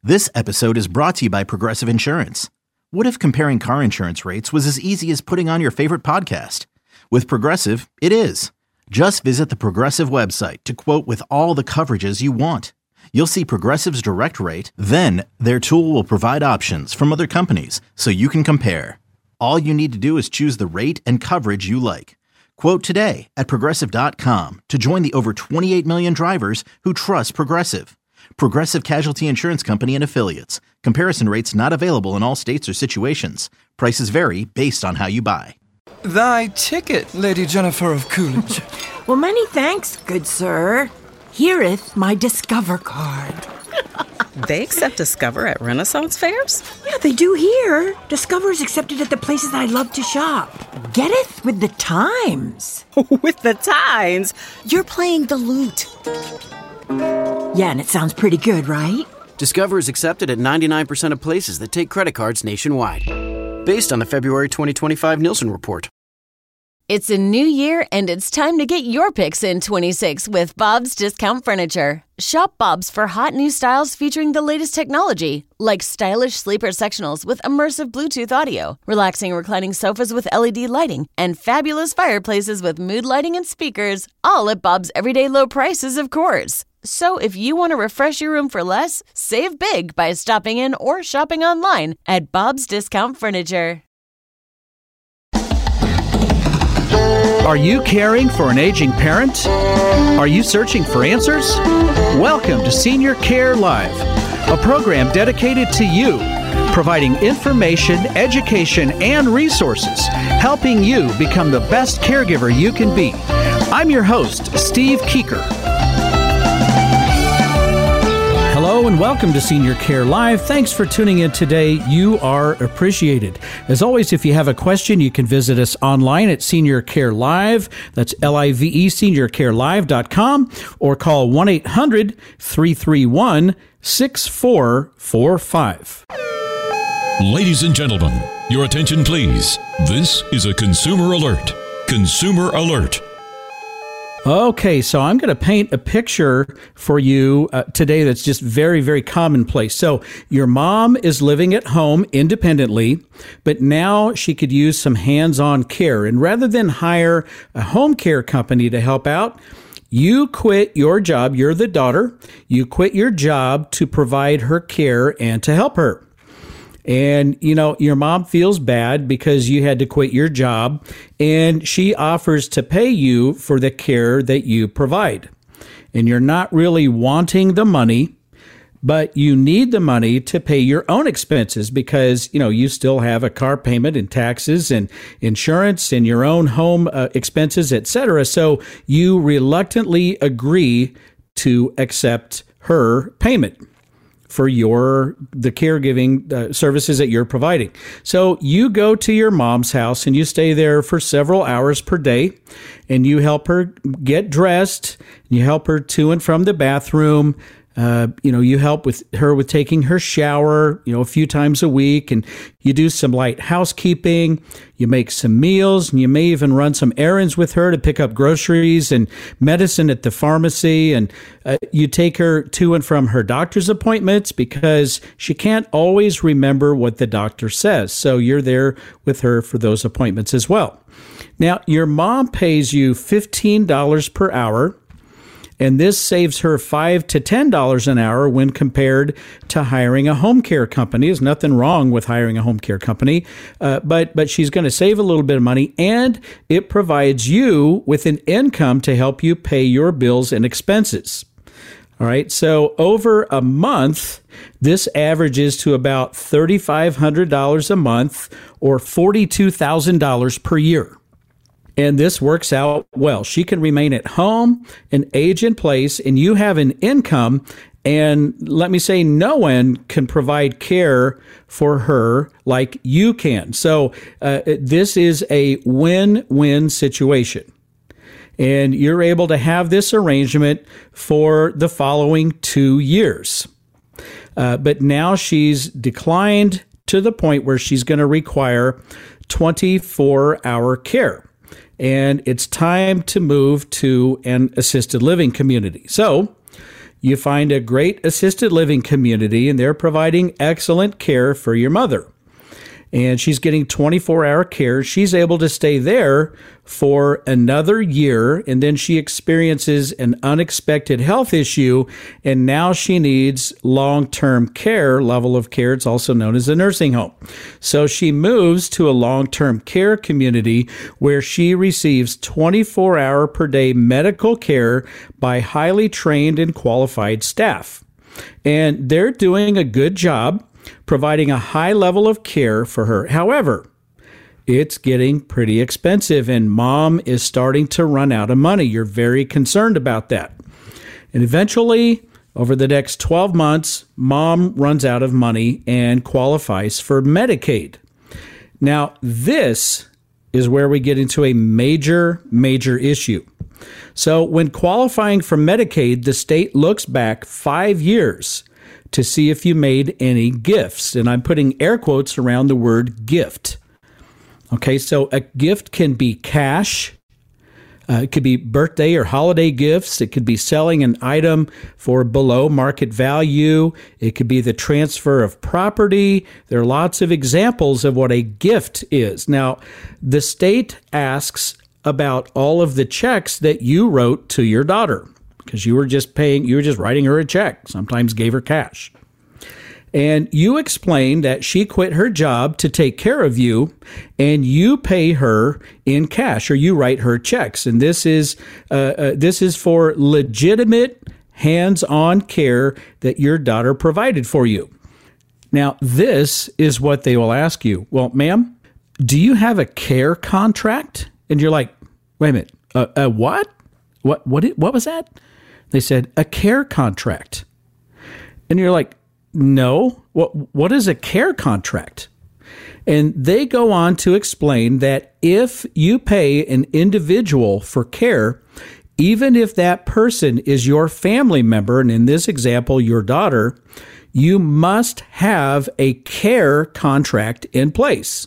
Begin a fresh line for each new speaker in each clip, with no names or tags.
This episode is brought to you by Progressive Insurance. What if comparing car insurance rates was as easy as putting on your favorite podcast? With Progressive, it is. Just visit the Progressive website to quote with all the coverages you want. You'll see Progressive's direct rate, then their tool will provide options from other companies so you can compare. All you need to do is choose the rate and coverage you like. Quote today at Progressive.com to join the over 28 million drivers who trust Progressive. Progressive Casualty Insurance Company and Affiliates. Comparison rates not available in all states or situations. Prices vary based on how you buy.
Thy ticket, Lady Jennifer of Coolidge.
Well, many thanks, good sir. Here'th my Discover card.
They accept Discover at Renaissance fairs?
Yeah, they do here. Discover is accepted at the places I love to shop. Getteth with the times.
With the times? You're playing the lute.
Yeah, and it sounds pretty good, right?
Discover is accepted at 99% of places that take credit cards nationwide. Based on the February 2025 Nielsen report.
It's a new year, and it's time to get your picks in 26 with Bob's Discount Furniture. Shop Bob's for hot new styles featuring the latest technology, like stylish sleeper sectionals with immersive Bluetooth audio, relaxing reclining sofas with LED lighting, and fabulous fireplaces with mood lighting and speakers, all at Bob's everyday low prices, of course. So if you want to refresh your room for less, save big by stopping in or shopping online at Bob's Discount Furniture.
Are you caring for an aging parent? Are you searching for answers? Welcome to Senior Care Live, a program dedicated to you, providing information, education, and resources, helping you become the best caregiver you can be. I'm your host, Steve Keeker. Hello and welcome to Senior Care Live. Thanks for tuning in today. You are appreciated. As always, if you have a question, you can visit us online at Senior Care Live. That's L-I-V-E, seniorcarelive.com, or call 1-800-331-6445.
Ladies and gentlemen, your attention please. This is a consumer alert. Consumer alert.
Okay, so I'm going to paint a picture for you today that's just very, very commonplace. So your mom is living at home independently, but now she could use some hands-on care. And rather than hire a home care company to help out, you quit your job. You're the daughter. You quit your job to provide her care and to help her. And, you know, your mom feels bad because you had to quit your job, and she offers to pay you for the care that you provide. And you're not really wanting the money, but you need the money to pay your own expenses because, you know, you still have a car payment and taxes and insurance and your own home expenses, etc. So you reluctantly agree to accept her payment for the caregiving services that you're providing. So you go to your mom's house and you stay there for several hours per day, and you help her get dressed, you help her to and from the bathroom. You help with her with taking her shower, a few times a week, and you do some light housekeeping. You make some meals, and you may even run some errands with her to pick up groceries and medicine at the pharmacy. And you take her to and from her doctor's appointments because she can't always remember what the doctor says. So you're there with her for those appointments as well. Now, your mom pays you $15 per hour. And this saves her $5 to $10 an hour when compared to hiring a home care company. There's nothing wrong with hiring a home care company, but she's going to save a little bit of money, and it provides you with an income to help you pay your bills and expenses. All right, so over a month, this averages to about $3,500 a month or $42,000 per year. And this works out well. She can remain at home and age in place, and you have an income. And let me say, no one can provide care for her like you can. So this is a win-win situation. And you're able to have this arrangement for the following 2 years. But now she's declined to the point where she's going to require 24-hour care. And it's time to move to an assisted living community. So you find a great assisted living community, and they're providing excellent care for your mother. And she's getting 24-hour care. She's able to stay there for another year, and then she experiences an unexpected health issue, and now she needs long-term care, level of care. It's also known as a nursing home. So she moves to a long-term care community where she receives 24-hour per day medical care by highly trained and qualified staff. And they're doing a good job providing a high level of care for her. However, it's getting pretty expensive, and mom is starting to run out of money. You're very concerned about that. And eventually, over the next 12 months, mom runs out of money and qualifies for Medicaid. Now, this is where we get into a major issue. So when qualifying for Medicaid, the state looks back 5 years to see if you made any gifts. And I'm putting air quotes around the word gift. Okay, so a gift can be cash. It could be birthday or holiday gifts. It could be selling an item for below market value. It could be the transfer of property. There are lots of examples of what a gift is. Now, the state asks about all of the checks that you wrote to your daughter, because you were just writing her a check, sometimes gave her cash. And you explained that she quit her job to take care of you, and you pay her in cash, or you write her checks. And this is for legitimate hands-on care that your daughter provided for you. Now, this is what they will ask you. Well, ma'am, do you have a care contract? And you're like, wait a minute, what? What was that? They said, a care contract. And you're like, no, what is a care contract? And they go on to explain that if you pay an individual for care, even if that person is your family member, and in this example, your daughter, you must have a care contract in place.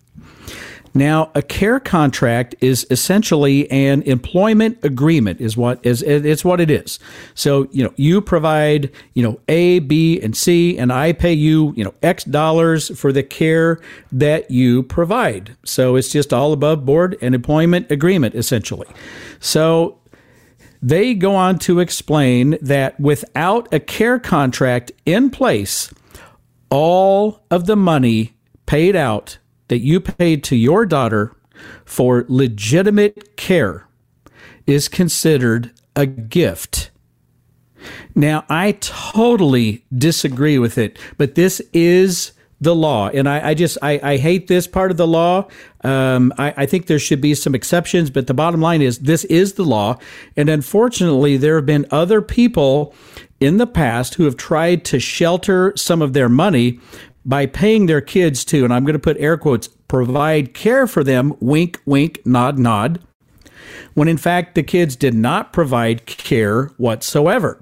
Now, a care contract is essentially an employment agreement, it's what it is. So, you provide, A, B, and C, and I pay you, X dollars for the care that you provide. So it's just all above board, an employment agreement, essentially. So they go on to explain that without a care contract in place, all of the money paid out that you paid to your daughter for legitimate care is considered a gift. Now, I totally disagree with it, but this is the law. And I hate this part of the law. I think there should be some exceptions, but the bottom line is this is the law. And unfortunately, there have been other people in the past who have tried to shelter some of their money by paying their kids to, and I'm going to put air quotes, provide care for them, wink, wink, nod, nod, when in fact the kids did not provide care whatsoever.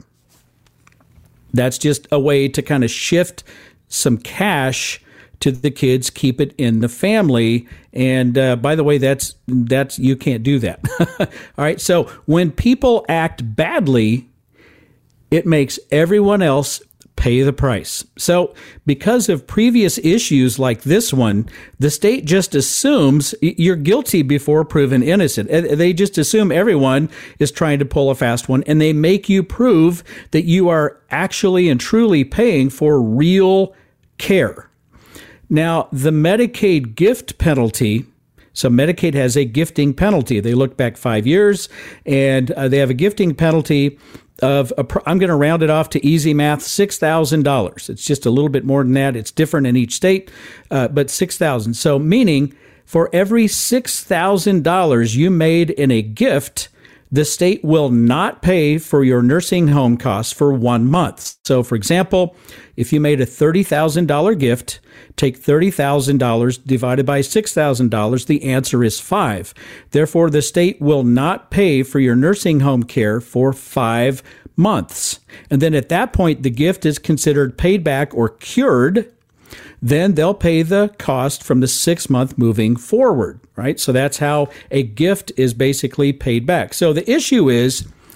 That's just a way to kind of shift some cash to the kids, keep it in the family. And by the way, that's you can't do that. All right, so when people act badly, it makes everyone else pay the price. So because of previous issues like this one, the state just assumes you're guilty before proven innocent. They just assume everyone is trying to pull a fast one, and they make you prove that you are actually and truly paying for real care. Now, the Medicaid gift penalty, so Medicaid has a gifting penalty. They look back 5 years, and they have a gifting penalty of, I'm going to round it off to easy math, $6,000. It's just a little bit more than that. It's different in each state, but $6,000. So meaning for every $6,000 you made in a gift, the state will not pay for your nursing home costs for 1 month. So for example, if you made a $30,000 gift, take $30,000 divided by $6,000, the answer is 5. Therefore, the state will not pay for your nursing home care for 5 months. And then at that point, the gift is considered paid back or cured. Then they'll pay the cost from the 6 month moving forward, right? So that's how a gift is basically paid back. So the issue is,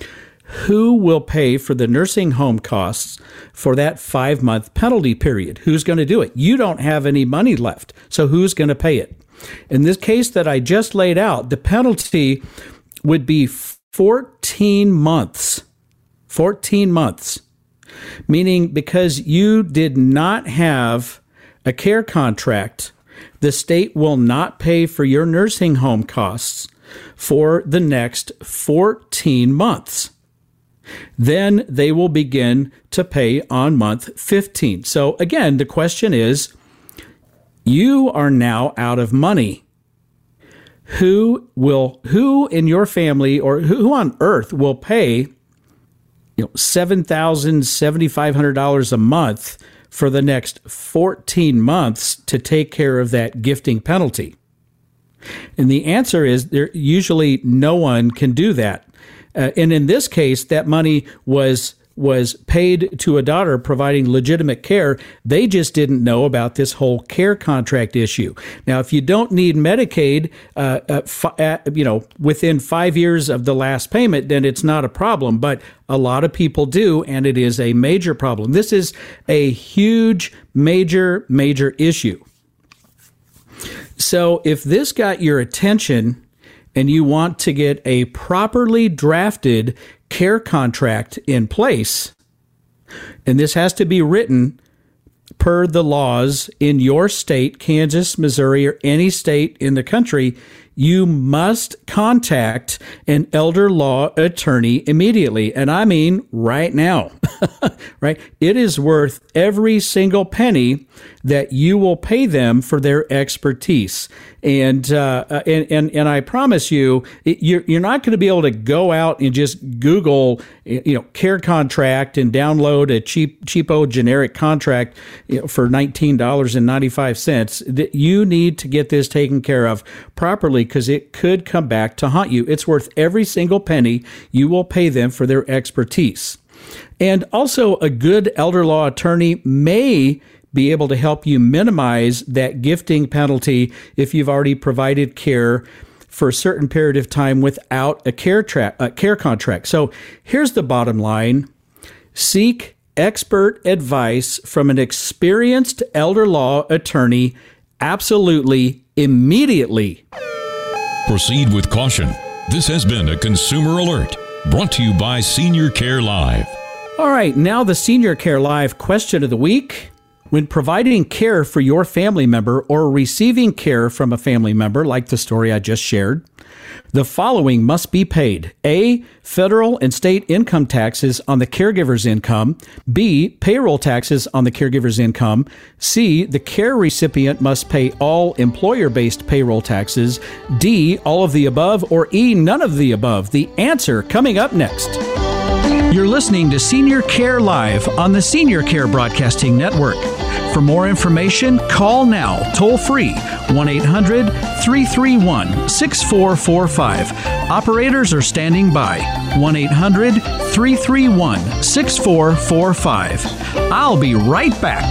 who will pay for the nursing home costs for that 5-month penalty period? Who's going to do it? You don't have any money left, so who's going to pay it? In this case that I just laid out, the penalty would be 14 months. 14 months. Meaning because you did not have a care contract, the state will not pay for your nursing home costs for the next 14 months. Then they will begin to pay on month 15. So again, the question is, you are now out of money. Who in your family or who on earth will pay $7,000, $7,500 a month for the next 14 months to take care of that gifting penalty? And the answer is there usually no one can do that. And in this case, that money was paid to a daughter providing legitimate care. They just didn't know about this whole care contract issue. Now, if you don't need Medicaid, within 5 years of the last payment, then it's not a problem. But a lot of people do, and it is a major problem. This is a huge, major issue. So if this got your attention and you want to get a properly drafted care contract in place, and this has to be written per the laws in your state, Kansas, Missouri, or any state in the country, you must contact an elder law attorney immediately. And I mean right now, right? It is worth every single penny that you will pay them for their expertise. And I promise you, you're not going to be able to go out and just Google, care contract and download a cheapo generic contract for $19.95. You need to get this taken care of properly because it could come back to haunt you. It's worth every single penny you will pay them for their expertise. And also, a good elder law attorney may be able to help you minimize that gifting penalty if you've already provided care for a certain period of time without a care contract. So here's the bottom line. Seek expert advice from an experienced elder law attorney absolutely immediately.
Proceed with caution. This has been a Consumer Alert, brought to you by Senior Care Live.
All right, now the Senior Care Live question of the week. When providing care for your family member or receiving care from a family member, like the story I just shared, the following must be paid. A, federal and state income taxes on the caregiver's income. B, payroll taxes on the caregiver's income. C, the care recipient must pay all employer-based payroll taxes. D, all of the above. Or E, none of the above. The answer coming up next. You're listening to Senior Care Live on the Senior Care Broadcasting Network. For more information, call now, toll free, 1-800-331-6445. Operators are standing by, 1-800-331-6445. I'll be right back.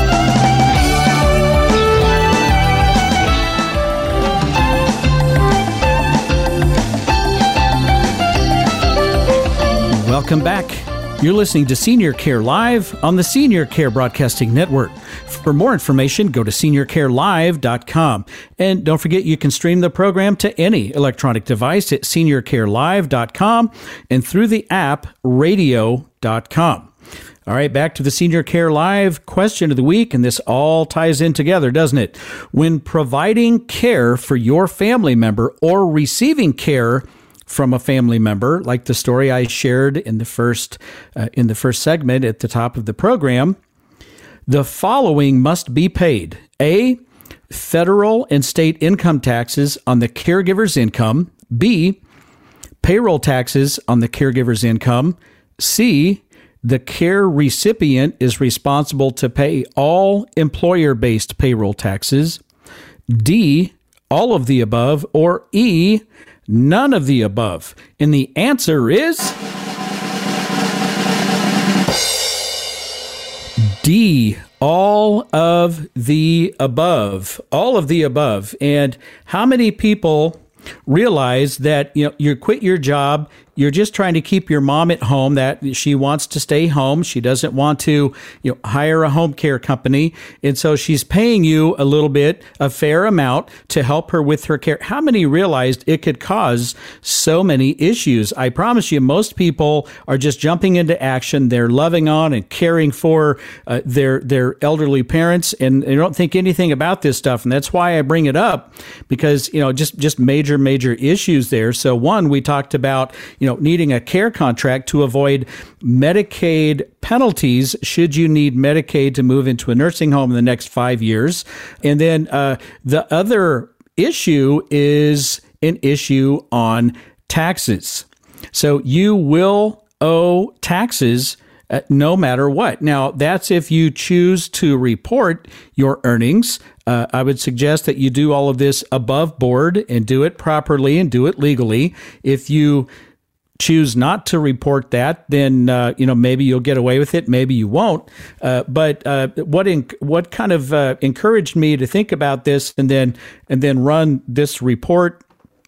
Welcome back. You're listening to Senior Care Live on the Senior Care Broadcasting Network. For more information, go to seniorcarelive.com. And don't forget, you can stream the program to any electronic device at seniorcarelive.com and through the app radio.com. All right, back to the Senior Care Live question of the week, and this all ties in together, doesn't it? When providing care for your family member or receiving care from a family member, like the story I shared in the first segment at the top of the program, the following must be paid. A, federal and state income taxes on the caregiver's income. B, payroll taxes on the caregiver's income. C, the care recipient is responsible to pay all employer-based payroll taxes. D, all of the above. Or E, none of the above. And the answer is D, all of the above. All of the above. And how many people realize that you quit your job you're just trying to keep your mom at home, that she wants to stay home. She doesn't want to, hire a home care company. And so she's paying you a little bit, a fair amount to help her with her care. How many realized it could cause so many issues? I promise you, most people are just jumping into action. They're loving on and caring for their elderly parents, and they don't think anything about this stuff. And that's why I bring it up, because, just major issues there. So one, we talked about, needing a care contract to avoid Medicaid penalties should you need Medicaid to move into a nursing home in the next 5 years. And then the other issue is an issue on taxes. So you will owe taxes no matter what. Now, that's if you choose to report your earnings. I would suggest that you do all of this above board and do it properly and do it legally. If you choose not to report that, then maybe you'll get away with it, maybe you won't. But what kind of encouraged me to think about this and then run this report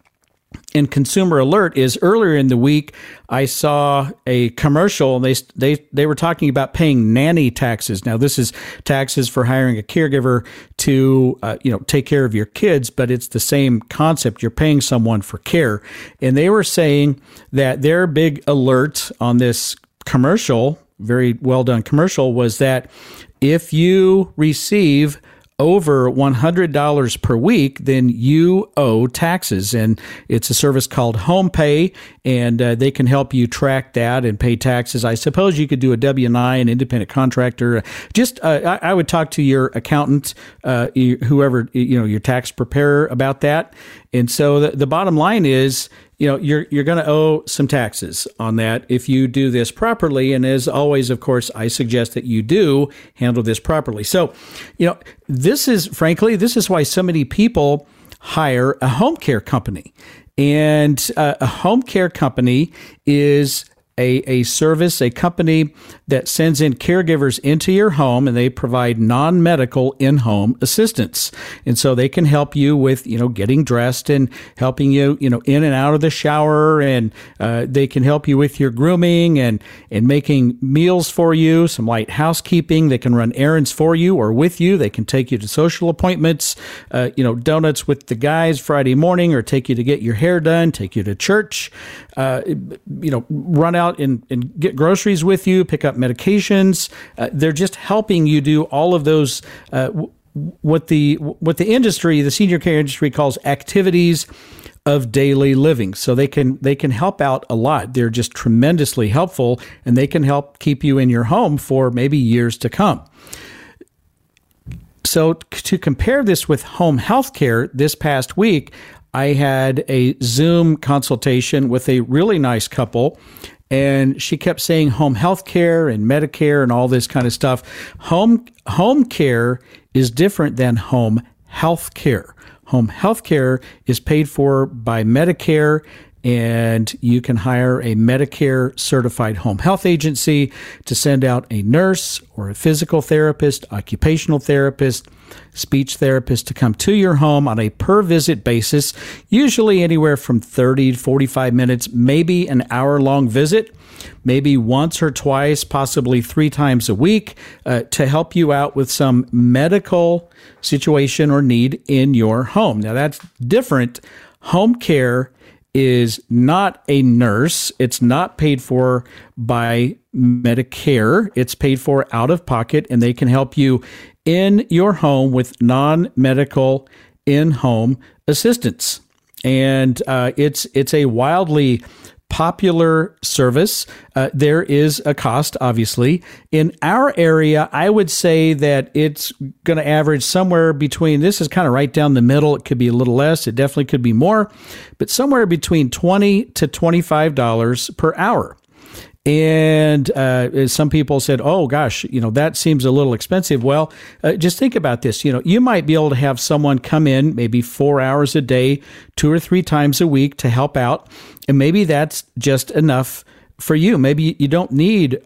in Consumer Alert is earlier in the week, I saw a commercial, and they were talking about paying nanny taxes. Now, this is taxes for hiring a caregiver to take care of your kids, but it's the same concept. You're paying someone for care. And they were saying that their big alert on this commercial, very well done commercial, was that if you receive over $100 per week, then you owe taxes. And it's a service called HomePay, and they can help you track that and pay taxes. I suppose you could do a W-9, an independent contractor. I would talk to your accountant, whoever, your tax preparer about that. And so the bottom line is, you're going to owe some taxes on that if you do this properly. And as always, of course, I suggest that you do handle this properly. So, this is why so many people hire a home care company. And a home care company is a service, a company that sends in caregivers into your home, and they provide non-medical in-home assistance. And so they can help you with, getting dressed and helping you, in and out of the shower, and they can help you with your grooming and making meals for you, some light housekeeping. They can run errands for you or with you. They can take you to social appointments, donuts with the guys Friday morning, or take you to get your hair done, take you to church, run out and get groceries with you, pick up medications. They're just helping you do all of those, what the industry, the senior care industry, calls activities of daily living. So they can help out a lot. They're just tremendously helpful, and they can help keep you in your home for maybe years to come. So to compare this with home health care, this past week, I had a Zoom consultation with a really nice couple, and she kept saying home health care and Medicare and all this kind of stuff. Home care is different than home health care. Home health care is paid for by Medicare, and you can hire a Medicare certified home health agency to send out a nurse or a physical therapist, occupational therapist, speech therapist to come to your home on a per visit basis, usually anywhere from 30 to 45 minutes, maybe an hour-long visit, maybe once or twice, possibly 3 times a week, to help you out with some medical situation or need in your home. Now, that's different. Home care is not a nurse. It's not paid for by Medicare. It's paid for out of pocket, and they can help you in your home with non-medical in-home assistance. And it's a wildly popular service. There is a cost, obviously. In our area, I would say that it's going to average somewhere between, this is kind of right down the middle. It could be a little less. It definitely could be more, but somewhere between $20 to $25 per hour. And some people said, oh, gosh, that seems a little expensive. Well, just think about this. You might be able to have someone come in maybe 4 hours a day, 2 or 3 times a week to help out. And maybe that's just enough for you. Maybe you don't need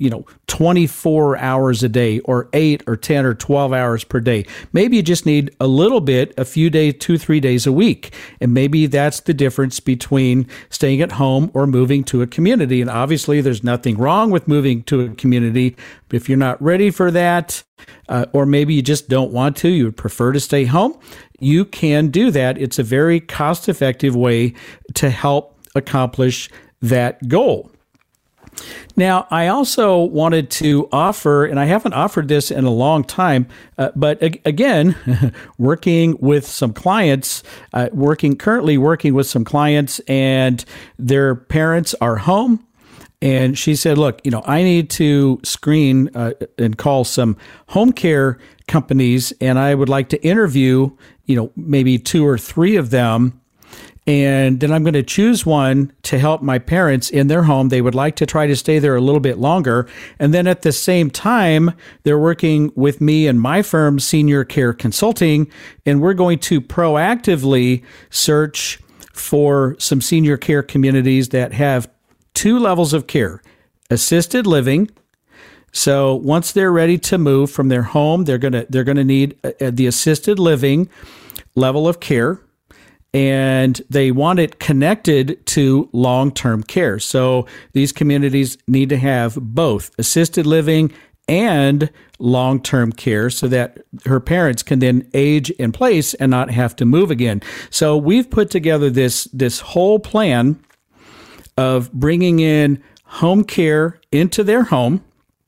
24 hours a day or 8 or 10 or 12 hours per day. Maybe you just need a little bit, a few days, 2-3 days a week. And maybe that's the difference between staying at home or moving to a community. And obviously there's nothing wrong with moving to a community. But if you're not ready for that, or maybe you just don't want to, you would prefer to stay home, you can do that. It's a very cost-effective way to help accomplish that goal. Now, I also wanted to offer, and I haven't offered this in a long time, but again, working with some clients, currently working with some clients, and their parents are home. And she said, look, I need to screen and call some home care companies, and I would like to interview, maybe 2 or 3 of them. And then I'm going to choose one to help my parents in their home. They would like to try to stay there a little bit longer. And then at the same time, they're working with me and my firm, Senior Care Consulting, and we're going to proactively search for some senior care communities that have 2 levels of care: assisted living. So once they're ready to move from their home, they're going to need the assisted living level of care. And they want it connected to long-term care. So these communities need to have both assisted living and long-term care so that her parents can then age in place and not have to move again. So we've put together this whole plan of bringing in home care into their home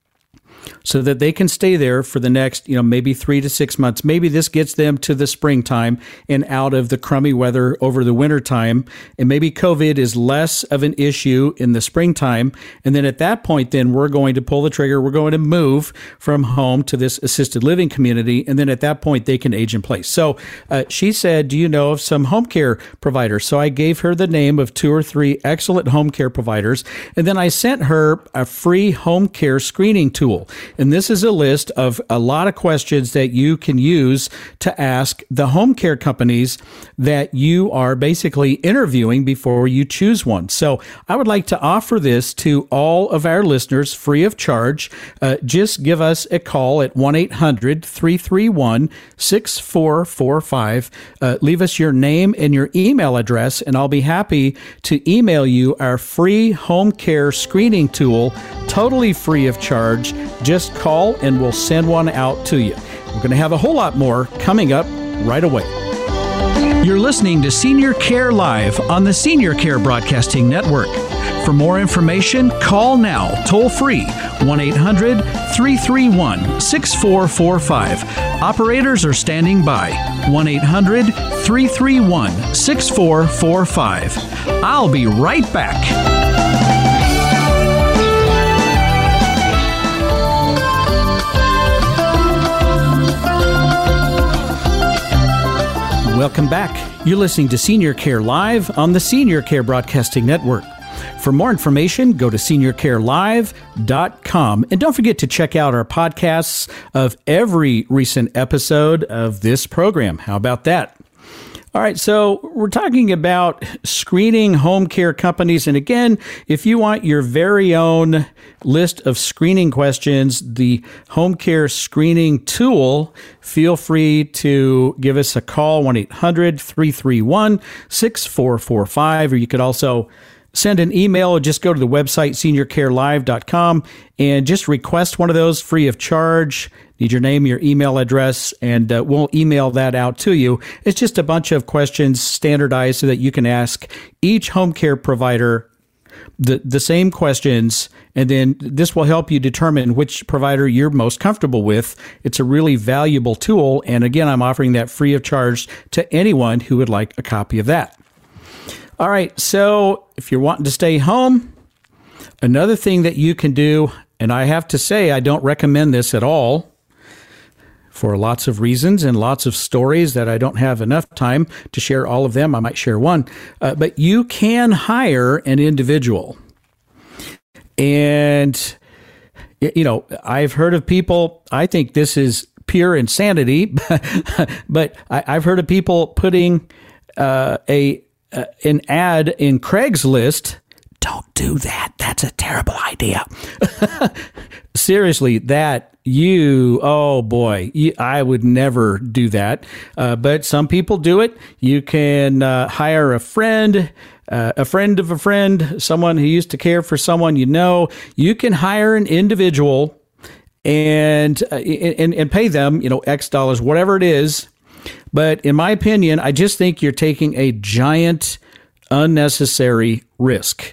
so that they can stay there for the next, maybe 3 to 6 months. Maybe this gets them to the springtime and out of the crummy weather over the wintertime. And maybe COVID is less of an issue in the springtime. And then at that point, then we're going to pull the trigger. We're going to move from home to this assisted living community. And then at that point, they can age in place. So she said, do you know of some home care providers? So I gave her the name of 2 or 3 excellent home care providers. And then I sent her a free home care screening tool. And this is a list of a lot of questions that you can use to ask the home care companies that you are basically interviewing before you choose one. So I would like to offer this to all of our listeners free of charge. Just give us a call at 1-800-331-6445. Leave us your name and your email address, and I'll be happy to email you our free home care screening tool, totally free of charge. Just call and we'll send one out to you. We're going to have a whole lot more coming up right away. You're listening to Senior Care Live on the Senior Care Broadcasting Network. For more information, call now, toll free, 1-800-331-6445. Operators are standing by, 1-800-331-6445. I'll be right back. Welcome back. You're listening to Senior Care Live on the Senior Care Broadcasting Network. For more information, go to seniorcarelive.com. And don't forget to check out our podcasts of every recent episode of this program. How about that? All right, so we're talking about screening home care companies. And again, if you want your very own list of screening questions, the home care screening tool, feel free to give us a call, 1-800-331-6445, or you could also send an email or just go to the website, seniorcarelive.com, and just request one of those free of charge. Need your name, your email address, and we'll email that out to you. It's just a bunch of questions standardized so that you can ask each home care provider the same questions, and then this will help you determine which provider you're most comfortable with. It's a really valuable tool, and again, I'm offering that free of charge to anyone who would like a copy of that. All right, so if you're wanting to stay home, another thing that you can do, and I have to say I don't recommend this at all, for lots of reasons and lots of stories that I don't have enough time to share all of them. I might share one. But you can hire an individual. And, I've heard of people, I think this is pure insanity, but I've heard of people putting an ad in Craigslist don't do that. That's a terrible idea. Seriously, I would never do that. But some people do it. You can hire a friend of a friend, someone who used to care for someone you know. You can hire an individual and pay them, X dollars, whatever it is. But in my opinion, I just think you're taking a giant, unnecessary risk.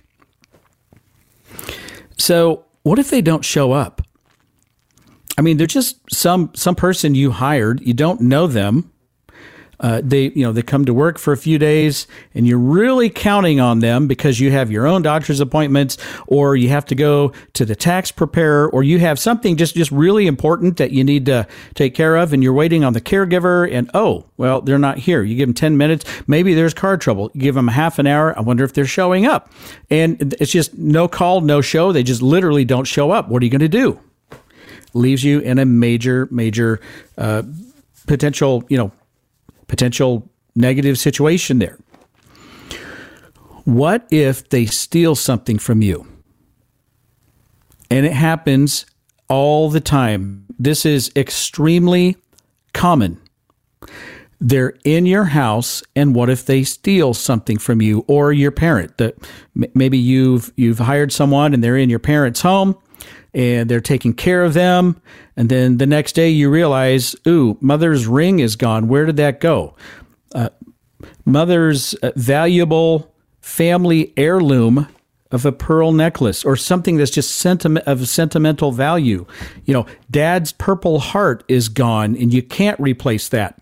So what if they don't show up? I mean, they're just some person you hired. You don't know them. They come to work for a few days, and you're really counting on them because you have your own doctor's appointments, or you have to go to the tax preparer, or you have something just really important that you need to take care of, and you're waiting on the caregiver, and they're not here. You give them 10 minutes. Maybe there's car trouble. You give them half an hour. I wonder if they're showing up. And it's just no call, no show. They just literally don't show up. What are you going to do? Leaves you in a major potential negative situation there. What if they steal something from you? And it happens all the time. This is extremely common. They're in your house, and what if they steal something from you or your parent? That maybe you've hired someone and they're in your parent's home, and they're taking care of them. And then the next day you realize, mother's ring is gone. Where did that go? Mother's valuable family heirloom of a pearl necklace, or something that's just of sentimental value. Dad's purple heart is gone, and you can't replace that.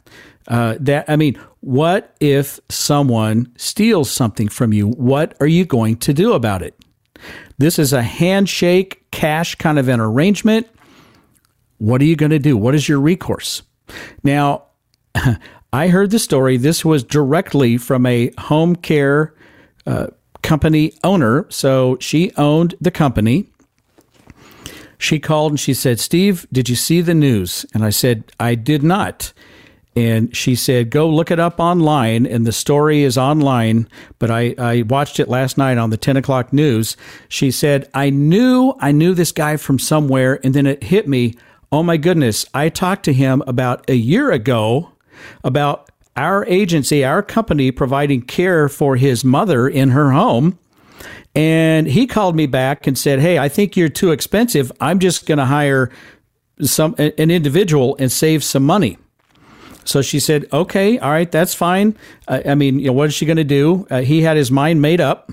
What if someone steals something from you? What are you going to do about it? This is a handshake, cash kind of an arrangement. What are you going to do? What is your recourse? Now, I heard the story. This was directly from a home care company owner. So she owned the company. She called and she said, "Steve, did you see the news?" And I said, "I did not." And she said, "Go look it up online." And the story is online, but I watched it last night on the 10 o'clock news. She said, I knew this guy from somewhere. And then it hit me. Oh my goodness. I talked to him about a year ago about our agency, our company providing care for his mother in her home. And he called me back and said, "Hey, I think you're too expensive. I'm just going to hire an individual and save some money." So she said, "Okay, all right, that's fine." What is she going to do? He had his mind made up.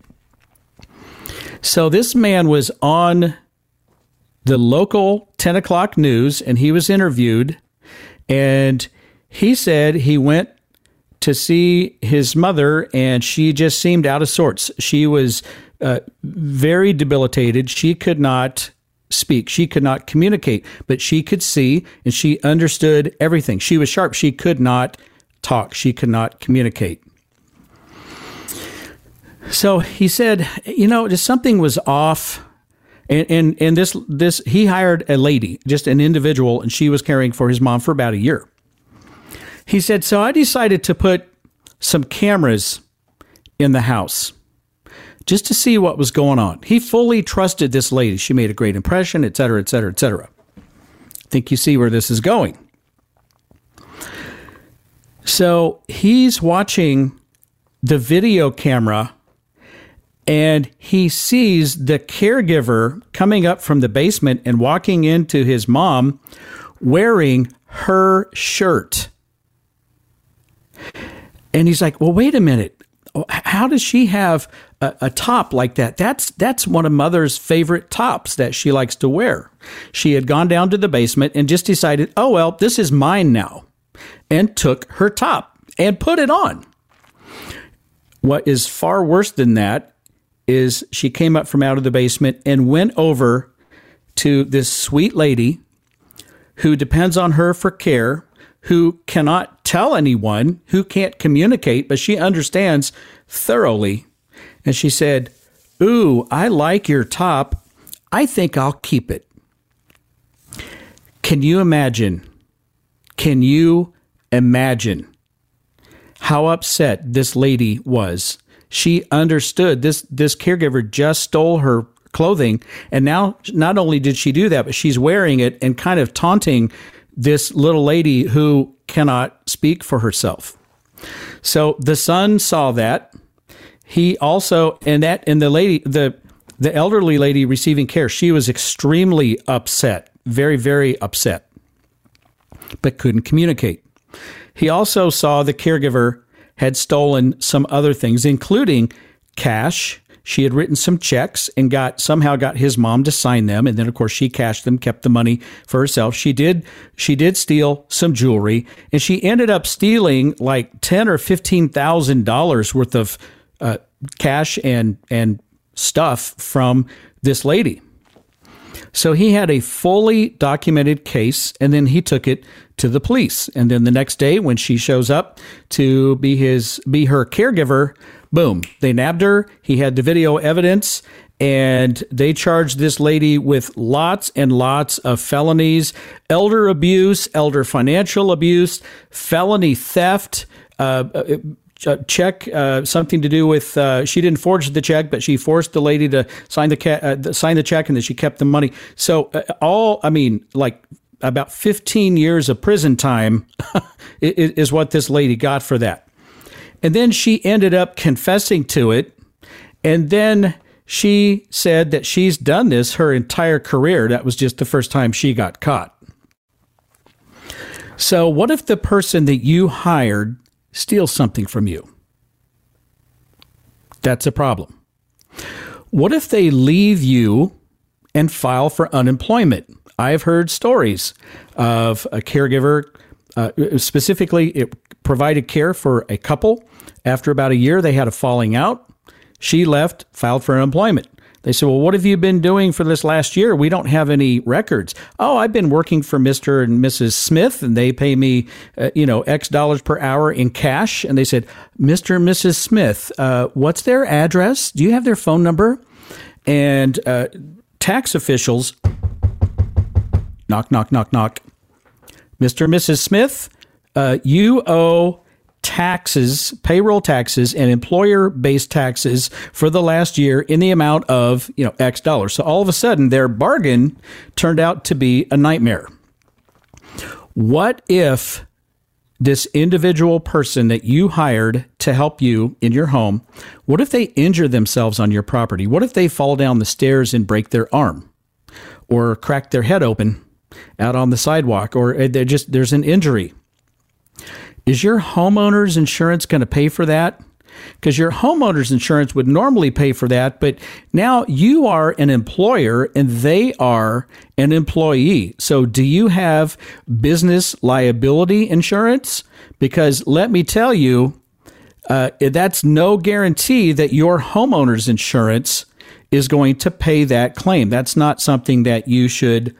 So this man was on the local 10 o'clock news, and he was interviewed. And he said he went to see his mother, and she just seemed out of sorts. She was very debilitated. She could not speak. She could not communicate, but she could see, and she understood everything. She was sharp. She could not talk. She could not communicate. So he said, just something was off. And this he hired a lady, just an individual, and she was caring for his mom for about a year. He said, so I decided to put some cameras in the house just to see what was going on. He fully trusted this lady. She made a great impression, et cetera, et cetera, et cetera. I think you see where this is going. So he's watching the video camera, and he sees the caregiver coming up from the basement and walking into his mom wearing her shirt. And he's like, well, wait a minute. How does she have a top like that? That's one of Mother's favorite tops that she likes to wear. She had gone down to the basement and just decided, oh, well, this is mine now, and took her top and put it on. What is far worse than that is she came up from out of the basement and went over to this sweet lady who depends on her for care, who cannot tell anyone, who can't communicate, but she understands thoroughly. And she said, ooh, I like your top. I think I'll keep it. Can you imagine? Can you imagine how upset this lady was? she understood this caregiver just stole her clothing, and now not only did she do that, but she's wearing it and kind of taunting this little lady who cannot speak for herself. So the son saw that. He also, and the lady, the elderly lady receiving care, she was extremely upset, very, very upset, but couldn't communicate. He also saw the caregiver had stolen some other things, including cash. She had written some checks and somehow got his mom to sign them. And then, of course, she cashed them, kept the money for herself. She did steal some jewelry, and she ended up stealing like $10,000 or $15,000 worth of cash and stuff from this lady. So he had a fully documented case, and then he took it to the police. And then the next day, when she shows up to be her caregiver, boom, they nabbed her. He had the video evidence, and they charged this lady with lots and lots of felonies: elder abuse, elder financial abuse, felony theft, check, something to do with, she didn't forge the check, but she forced the lady to sign the check, and then she kept the money. So about 15 years of prison time is what this lady got for that. And then she ended up confessing to it. And then she said that she's done this her entire career. That was just the first time she got caught. So what if the person that you hired steals something from you? That's a problem. What if they leave you and file for unemployment? I've heard stories of a caregiver, specifically it provided care for a couple. After about a year, they had a falling out. She left, filed for unemployment. They said, well, what have you been doing for this last year? We don't have any records. Oh, I've been working for Mr. and Mrs. Smith, and they pay me, X dollars per hour in cash. And they said, Mr. and Mrs. Smith, what's their address? Do you have their phone number? And tax officials, knock, knock, knock, knock. Mr. and Mrs. Smith, you owe taxes, payroll taxes, and employer-based taxes for the last year in the amount of, X dollars. So all of a sudden, their bargain turned out to be a nightmare. What if this individual person that you hired to help you in your home, what if they injure themselves on your property? What if they fall down the stairs and break their arm or crack their head open out on the sidewalk, or there's an injury? Is your homeowner's insurance going to pay for that? Because your homeowner's insurance would normally pay for that, but now you are an employer and they are an employee. So do you have business liability insurance? Because let me tell you, that's no guarantee that your homeowner's insurance is going to pay that claim. That's not something that you should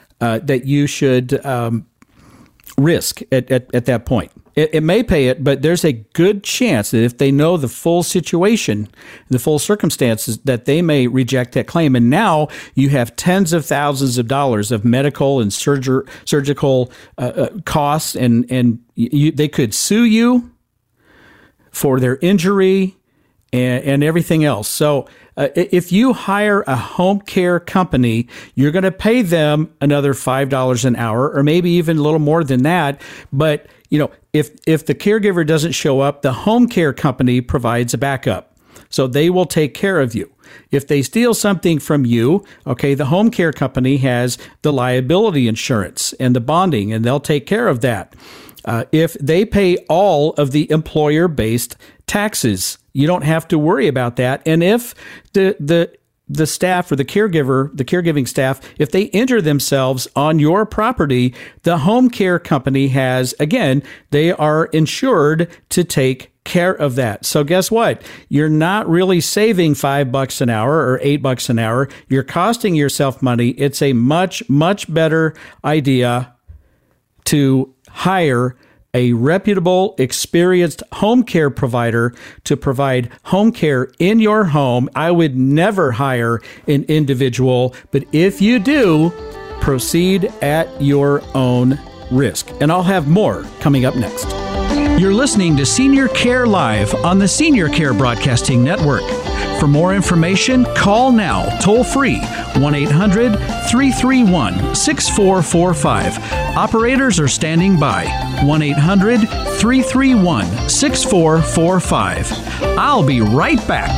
risk at that point. It may pay it, but there's a good chance that if they know the full situation, the full circumstances, that they may reject that claim. And now you have tens of thousands of dollars of medical and surgical costs, and they could sue you for their injury and everything else. So if you hire a home care company, you're going to pay them another $5 an hour, or maybe even a little more than that. But if the caregiver doesn't show up, the home care company provides a backup. So they will take care of you. If they steal something from you, okay, the home care company has the liability insurance and the bonding, and they'll take care of that. If they pay all of the employer-based taxes, you don't have to worry about that. And if the staff or the caregiving staff, if they injure themselves on your property, the home care company has, again, they are insured to take care of that. So guess what? You're not really saving $5 an hour or $8 an hour. You're costing yourself money. It's a much, much better idea to hire a reputable, experienced home care provider to provide home care in your home. I would never hire an individual, but if you do, proceed at your own risk. And I'll have more coming up next. You're listening to Senior Care Live on the Senior Care Broadcasting Network. For more information, call now, toll free, 1-800-331-6445. Operators are standing by, 1-800-331-6445. I'll be right back.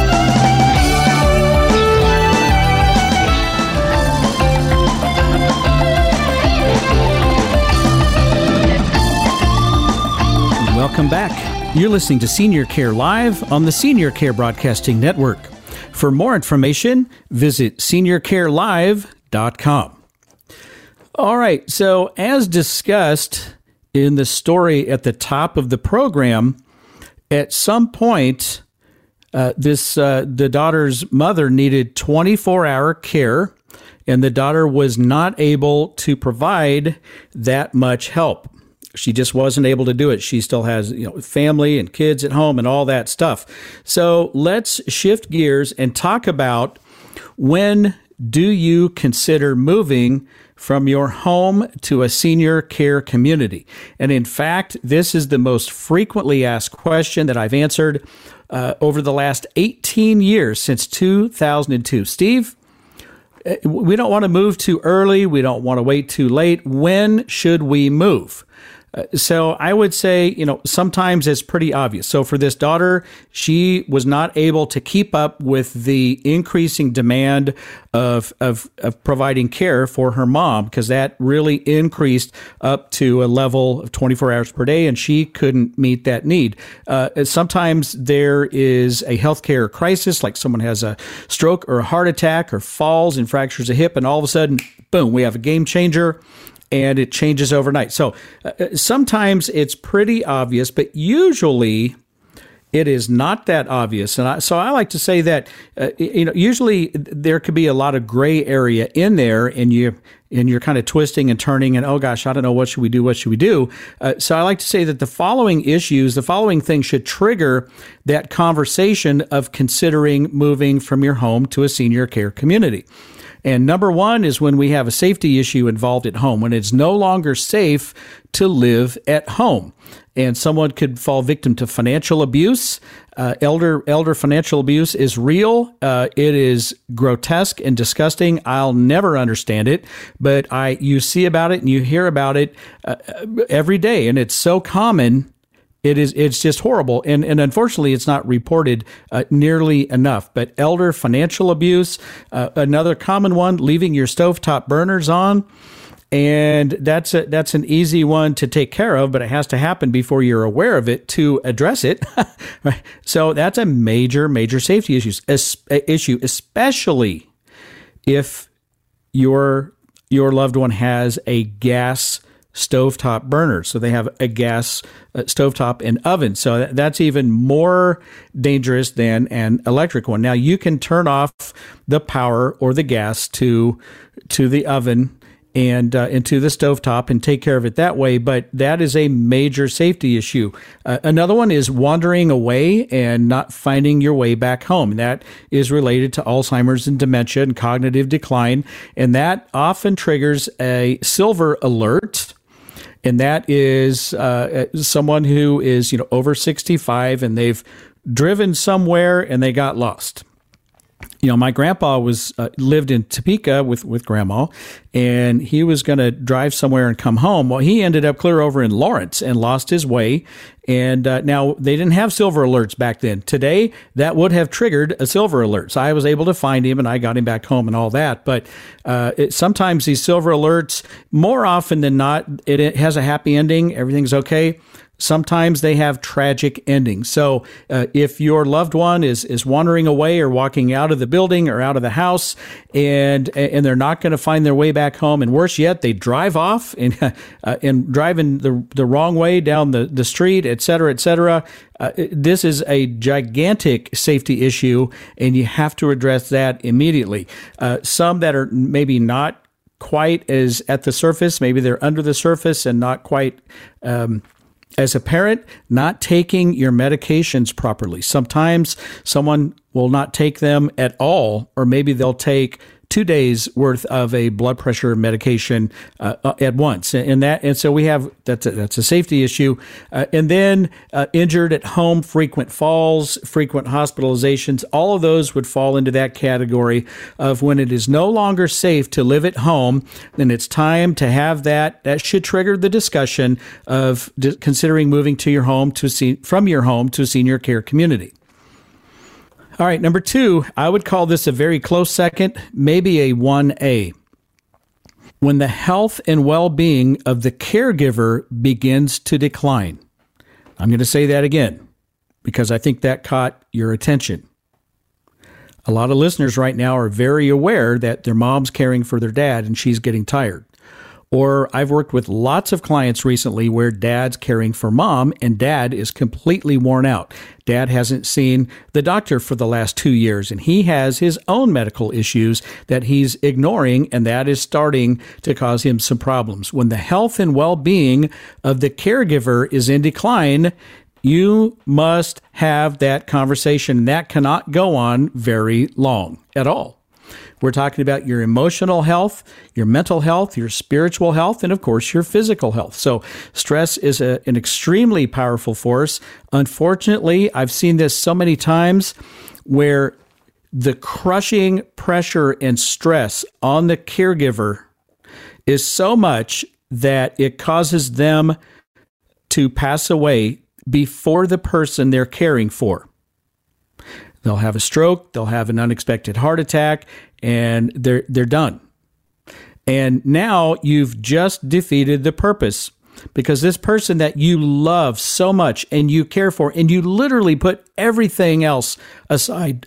Welcome back. You're listening to Senior Care Live on the Senior Care Broadcasting Network. For more information, visit seniorcarelive.com. All right, so as discussed in the story at the top of the program, at some point, the daughter's mother needed 24-hour care, and the daughter was not able to provide that much help. She just wasn't able to do it. She still has, family and kids at home and all that stuff. So let's shift gears and talk about, when do you consider moving from your home to a senior care community? And in fact, this is the most frequently asked question that I've answered over the last 18 years, since 2002. Steve, we don't want to move too early. We don't want to wait too late. When should we move? So I would say, sometimes it's pretty obvious. So for this daughter, she was not able to keep up with the increasing demand of providing care for her mom, because that really increased up to a level of 24 hours per day, and she couldn't meet that need. Sometimes there is a healthcare crisis, like someone has a stroke or a heart attack or falls and fractures a hip, and all of a sudden, boom, we have a game changer. And it changes overnight. So sometimes it's pretty obvious, but usually it is not that obvious. And so I like to say that, usually there could be a lot of gray area in there, and you're kind of twisting and turning and, oh gosh, I don't know, what should we do? What should we do? So I like to say that the following things should trigger that conversation of considering moving from your home to a senior care community. And number one is when we have a safety issue involved at home, when it's no longer safe to live at home. And someone could fall victim to financial abuse. Elder financial abuse is real. It is grotesque and disgusting. I'll never understand it, but you see about it and you hear about it every day, and it's so common. It's just horrible. And unfortunately, it's not reported nearly enough. But elder financial abuse, another common one, leaving your stovetop burners on. And that's an easy one to take care of, but it has to happen before you're aware of it to address it. Right? So that's a major, major safety issue, especially if your loved one has a gas stovetop burner. So they have a gas stovetop and oven. So that's even more dangerous than an electric one. Now you can turn off the power or the gas to the oven and into the stovetop and take care of it that way. But that is a major safety issue. Another one is wandering away and not finding your way back home. That is related to Alzheimer's and dementia and cognitive decline. And that often triggers a silver alert. And that is someone who is, over 65 and they've driven somewhere and they got lost. My grandpa lived in Topeka with grandma, and he was going to drive somewhere and come home. Well, he ended up clear over in Lawrence and lost his way. And now they didn't have silver alerts back then. Today, that would have triggered a silver alert. So I was able to find him and I got him back home and all that. But sometimes these silver alerts, more often than not, it has a happy ending. Everything's okay. Sometimes they have tragic endings. So if your loved one is wandering away or walking out of the building or out of the house and they're not going to find their way back home, and worse yet, they drive off and drive in the wrong way down the street, et cetera, this is a gigantic safety issue, and you have to address that immediately. Some that are maybe not quite as at the surface, maybe they're under the surface and not quite as a parent, not taking your medications properly. Sometimes someone will not take them at all, or maybe they'll take 2 days worth of a blood pressure medication at once. And so we have, that's a safety issue. And then injured at home, frequent falls, frequent hospitalizations, all of those would fall into that category of when it is no longer safe to live at home, then it's time to have that should trigger the discussion of considering moving to your home from your home to a senior care community. All right, number 2, I would call this a very close second, maybe a 1A. When the health and well-being of the caregiver begins to decline. I'm going to say that again because I think that caught your attention. A lot of listeners right now are very aware that their mom's caring for their dad and she's getting tired. Or I've worked with lots of clients recently where dad's caring for mom and dad is completely worn out. Dad hasn't seen the doctor for the last 2 years and he has his own medical issues that he's ignoring, and that is starting to cause him some problems. When the health and well-being of the caregiver is in decline, you must have that conversation. That cannot go on very long at all. We're talking about your emotional health, your mental health, your spiritual health, and of course, your physical health. So stress is an extremely powerful force. Unfortunately, I've seen this so many times where the crushing pressure and stress on the caregiver is so much that it causes them to pass away before the person they're caring for. They'll have a stroke, they'll have an unexpected heart attack, and they're done. And now you've just defeated the purpose, because this person that you love so much and you care for, and you literally put everything else aside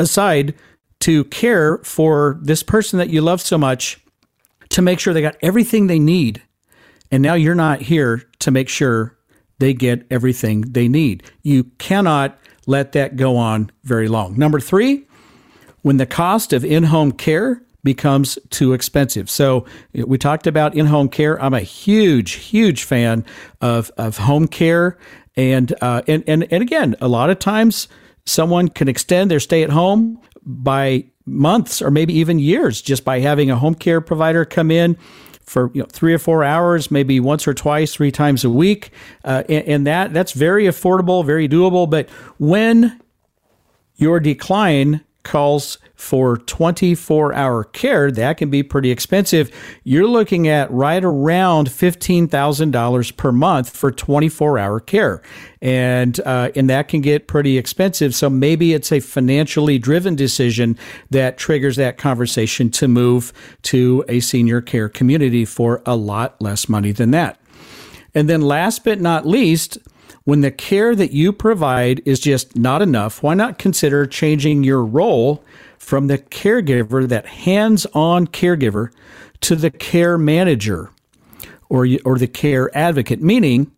to care for this person that you love so much, to make sure they got everything they need. And now you're not here to make sure they get everything they need. You cannot let that go on very long. Number 3, when the cost of in-home care becomes too expensive. So we talked about in-home care. I'm a huge fan of home care. And again, a lot of times someone can extend their stay at home by months or maybe even years just by having a home care provider come in for 3 or 4 hours, maybe once or twice, 3 times a week. And that's very affordable, very doable. But when your decline calls for 24-hour care, that can be pretty expensive. You're looking at right around $15,000 per month for 24-hour care. And that can get pretty expensive. So maybe it's a financially driven decision that triggers that conversation to move to a senior care community for a lot less money than that. And then last but not least, when the care that you provide is just not enough, why not consider changing your role from the caregiver, that hands-on caregiver, to the care manager or the care advocate? Meaning,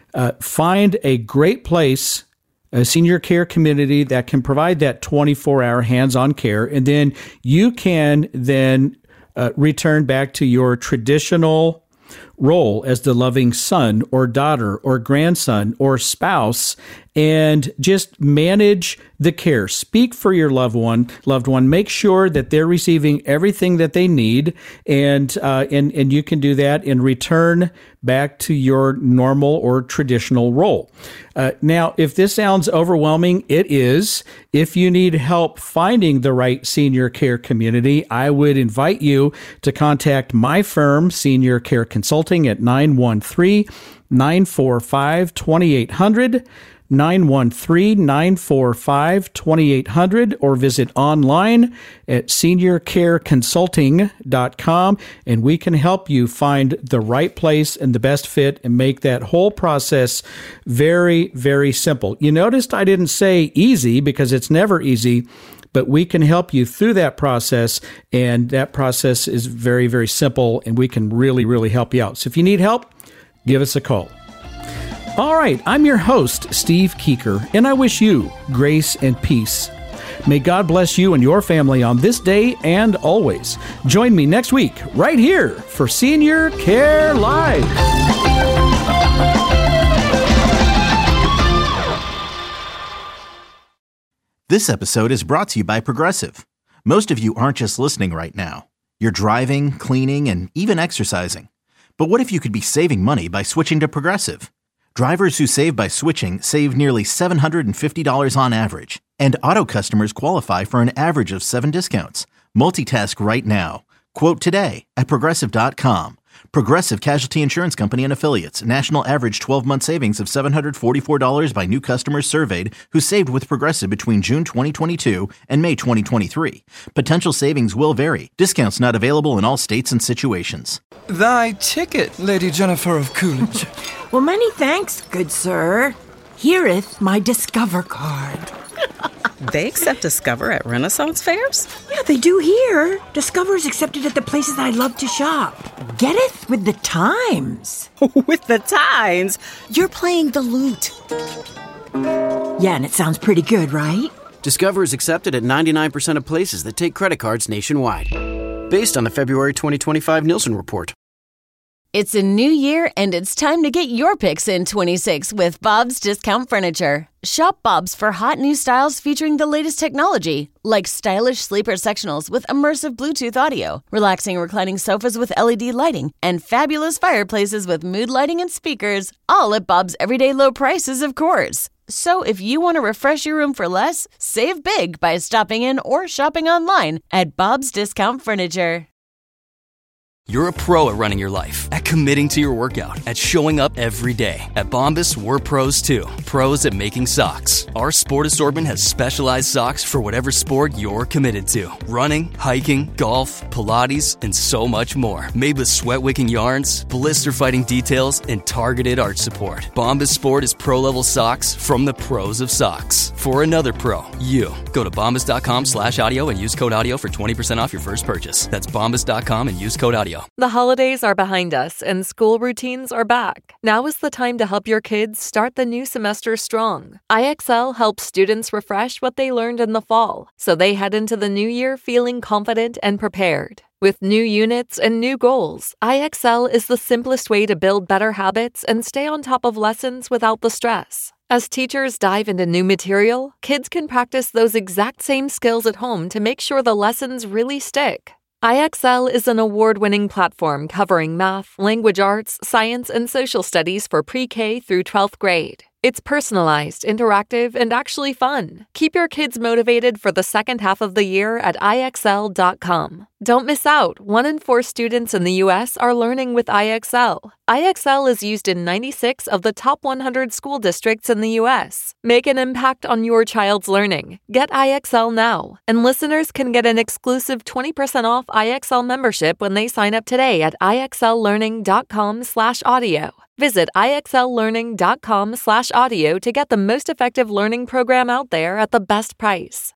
find a great place, a senior care community that can provide that 24-hour hands-on care, and then you can then return back to your traditional role as the loving son or daughter or grandson or spouse, and just manage the care. Speak for your loved one. Make sure that they're receiving everything that they need, and you can do that and return back to your normal or traditional role. Now, if this sounds overwhelming, it is. If you need help finding the right senior care community, I would invite you to contact my firm, Senior Care Consulting, at 913-945-2800. 913-945-2800, or visit online at seniorcareconsulting.com, and we can help you find the right place and the best fit and make that whole process very, very simple. You noticed I didn't say easy, because it's never easy, but we can help you through that process, and that process is very, very simple, and we can really, really help you out. So if you need help, give us a call. All right, I'm your host, Steve Keeker, and I wish you grace and peace. May God bless you and your family on this day and always. Join me next week right here for Senior Care Live.
This episode is brought to you by Progressive. Most of you aren't just listening right now. You're driving, cleaning, and even exercising. But what if you could be saving money by switching to Progressive? Drivers who save by switching save nearly $750 on average, and auto customers qualify for an average of 7 discounts. Multitask right now. Quote today at Progressive.com. Progressive Casualty Insurance Company and Affiliates. National average 12-month savings of $744 by new customers surveyed who saved with Progressive between June 2022 and May 2023. Potential savings will vary. Discounts not available in all states and situations.
Thy ticket, Lady Jennifer of Coolidge.
Well, many thanks, good sir. Here'th my Discover card.
They accept Discover at Renaissance fairs?
Yeah, they do here. Discover's accepted at the places I love to shop. Getteth with the times.
With the times? You're playing the lute.
Yeah, and it sounds pretty good, right?
Discover is accepted at 99% of places that take credit cards nationwide. Based on the February 2025 Nielsen report.
It's a new year, and it's time to get your picks in 26 with Bob's Discount Furniture. Shop Bob's for hot new styles featuring the latest technology, like stylish sleeper sectionals with immersive Bluetooth audio, relaxing reclining sofas with LED lighting, and fabulous fireplaces with mood lighting and speakers, all at Bob's everyday low prices, of course. So if you want to refresh your room for less, save big by stopping in or shopping online at Bob's Discount Furniture.
You're a pro at running your life, at committing to your workout, at showing up every day. At Bombas, we're pros too. Pros at making socks. Our sport assortment has specialized socks for whatever sport you're committed to. Running, hiking, golf, Pilates, and so much more. Made with sweat-wicking yarns, blister-fighting details, and targeted arch support. Bombas Sport is pro-level socks from the pros of socks. For another pro, you. Go to bombas.com/audio and use code audio for 20% off your first purchase. That's bombas.com and use code audio.
The holidays are behind us and school routines are back. Now is the time to help your kids start the new semester strong. IXL helps students refresh what they learned in the fall, so they head into the new year feeling confident and prepared. With new units and new goals, IXL is the simplest way to build better habits and stay on top of lessons without the stress. As teachers dive into new material, kids can practice those exact same skills at home to make sure the lessons really stick. IXL is an award-winning platform covering math, language arts, science, and social studies for pre-K through 12th grade. It's personalized, interactive, and actually fun. Keep your kids motivated for the second half of the year at IXL.com. Don't miss out. 1 in 4 students in the U.S. are learning with IXL. IXL is used in 96 of the top 100 school districts in the U.S. Make an impact on your child's learning. Get IXL now. And listeners can get an exclusive 20% off IXL membership when they sign up today at IXLlearning.com/audio. Visit IXLlearning.com/audio to get the most effective learning program out there at the best price.